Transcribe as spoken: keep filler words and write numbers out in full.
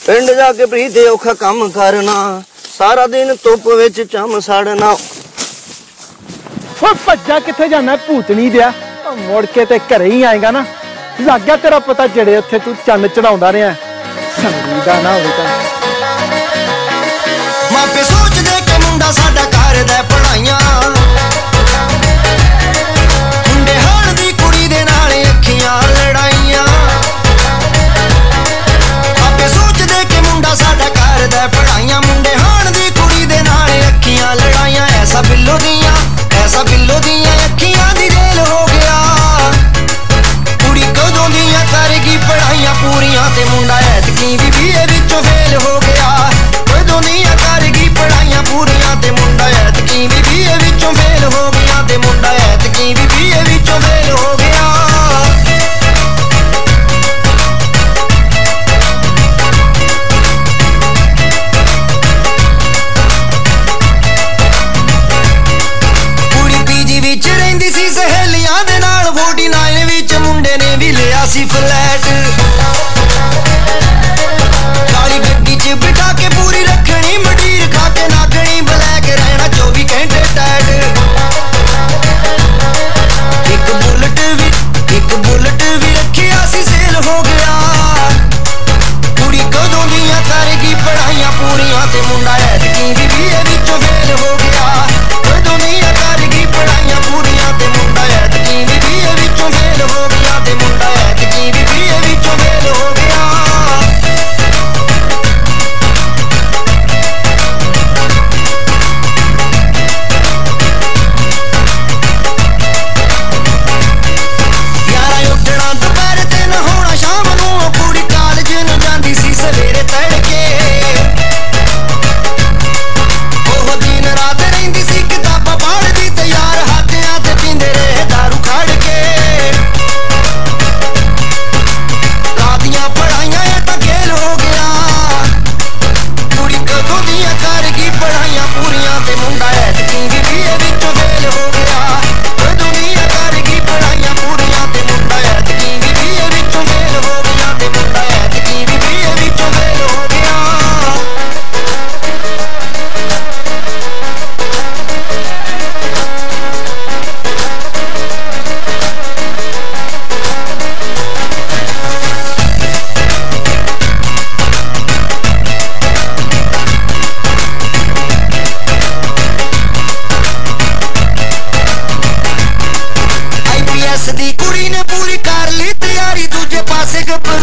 पिंड जाके प्रीत औखा काम करना, सारा दिन धुप विच चम सड़ना। भज्जा किथे जाना भूतनी दिया, मुड़ के ते घरे ही आएगा ना, लग गया तेरा पता जेड़े उत्थे तू चन्न चढ़ाउंदा रहा संगी दा ना होवे तां। मापे सोचदे कि मुंडा साडा करदा पढ़ाइयां, मुंडे हाल दी कुड़ी दे नाल अखियां लड़ाइयां। मापे सोचदे कि मुंडा साडा करदा पढ़ाइयां, मुंडे हाल दी कुड़ी दे नाल अखियां लड़ाइयां। ऐसा बिल्लो दियां ऐसा बिल्लो दियां अखियां दी जेल हो गया, कुड़ी कदों दियां करगी पढ़ाइयां पूरियां, ते मुंडा ऐतकी भी बीए विचों फेल हो गया। कदों दियां करगी पढ़ाइयां पूरियां, ते मुंडा ऐतकी भी बीए विचों फेल हो गया, ते मुंडा ऐतकी भी बीए विचों फेल हो गया। सहेलियां दे नाल फोर्टी नाइन विच मुंडे ने भी लिया सी फ्लैट, काली गड्डी च बिठा के पूरी रखनी मडीर, खा के नागनी ब्लैक रहना चौबी घंटे टैट। एक बुलेट भी एक बुलेट भी रखिया सी सेल हो गया, कुड़ी कदों दियां करगी पढ़ाइयां पूरियां, ते मुंडा ऐतकी भी बीए विचों फेल हो गया। कदों दियां करगी पढ़ाइयां पूरियां, ते मुंडा ऐतकी भी बीए विचों फेल हो गया, ते मुंडा ऐतकी भी बीए विचों फेल हो गया। यारा उठना दोपहर ते नहाउणा शाम नूं, कुड़ी कालज नूं जांदी सी सवेरे तड़के, ओह दिन रात रहिंदी सी किताबां पढ़दी, ते यार हाथियां ते पींदे रहे दारू खड़ के। रातियां पढ़ाइयां ए तां खेल हो गया, कुड़ी कदों दियां करगी पढ़ाइयां पूरियां, ते मुंडा ऐतकी भी बीए विचों फेल हो गया। कदों दियां करगी पढ़ाइयां पूरियां, ते मुंडा ऐतकी भी बीए विचों फेल हो गया, ते मुंडा ऐतकी भी बीए विचों फेल हो गया। आईपीएस दी कुड़ी ने पूरी कर ली तैयारी, दूजे पासे